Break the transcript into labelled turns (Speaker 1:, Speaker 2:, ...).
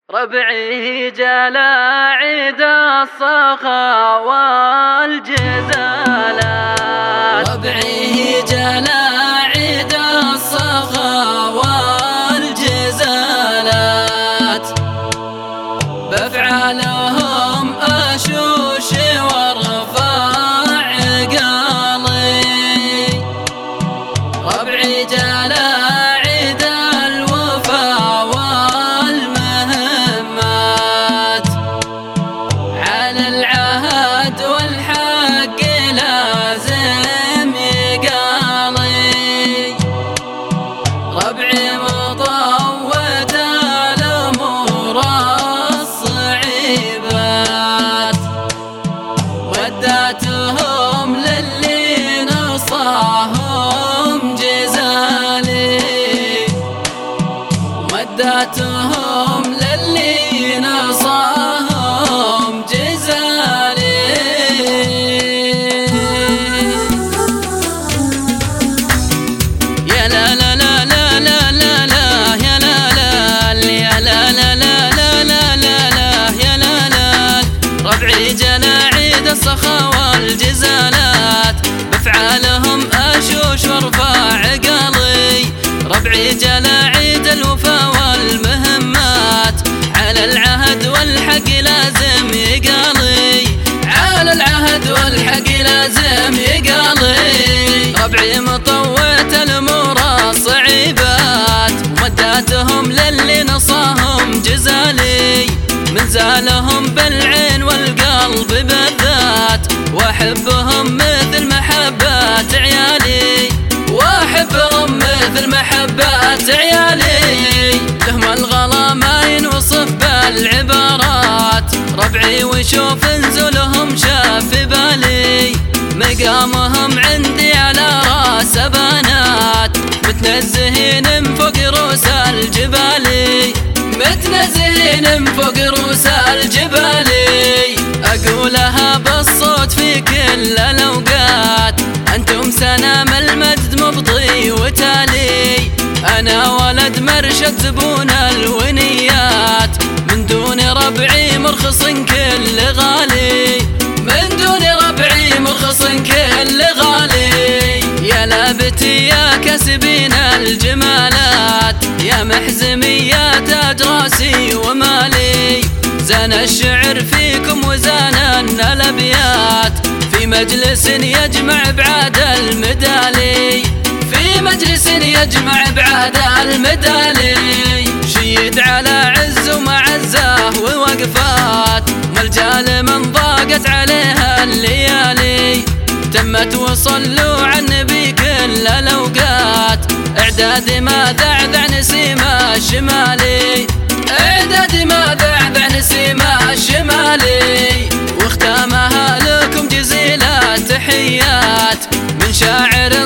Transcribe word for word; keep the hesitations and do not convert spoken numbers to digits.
Speaker 1: ربعي جلا عيد الصخا والجزالات، ربعي جلا عيد الصخا والجزالات، بافعالهم اشوش وارفع عقالي. ربعي جلا عيد الوفا والمهمات، على العهد والحق لازم يقالي. ربعي مطوت الامور الصعيبات، وداتهم للي نصاهم جزالي، وداتهم للي نصاهم جزالي. يا لا لا لا لا لا لا لا يا لا لا يا لا لا لا لا لا لا لا يا لا لا. ربعي جلا عيد الصخا والجزالات، بافعالهم اشوش وارفع عقالي. ربعي جلا عيد الوفا والمهمات، على العهد والحق لازم يقالي، على العهد والحق لازم يقالي. ربعي مطوت الامور الصعيبات، ومداتهم للي نصاهم جزالي، من زالهم بالعين والقلب بالذات، واحبهم مثل محبات عيالي، واحبهم مثل محبات عيالي. لهم الغلا ما ينوصف بالعبارات، ربعي وشوف نزولهم شاف بالي، مقامهم عندي على راس بنات، متنزهين من فوق روس الجبال، متنزهين من فوق روس الجبال. اقولها بالصوت في كل الاوقات، انتم سنام المجد مبطي وتالي، انا ولد مرشد زبون الونيات، من دون ربعي مرخص كل غالي، من دون ربعي مرخص كل غالي. يا لابتي يا كسبين الجمالات، يا محزمي يا تاج راسي ومالي، زان الشعر فيكم وزان الابيات، في مجلس يجمع بعاد المدالي، في مجلس يجمع بعاد المدالي. شيد على عز ومعزه ووقفات، ملجا من ضاقت عليها الليالي، تمت وصلوا على النبي كل الاوقات، اعداد ما ذعذع نسيم الشمالي، اعداد ما ذعذع نسيم الشمالي. واختامها لكم جزيل التحيات، من شاعر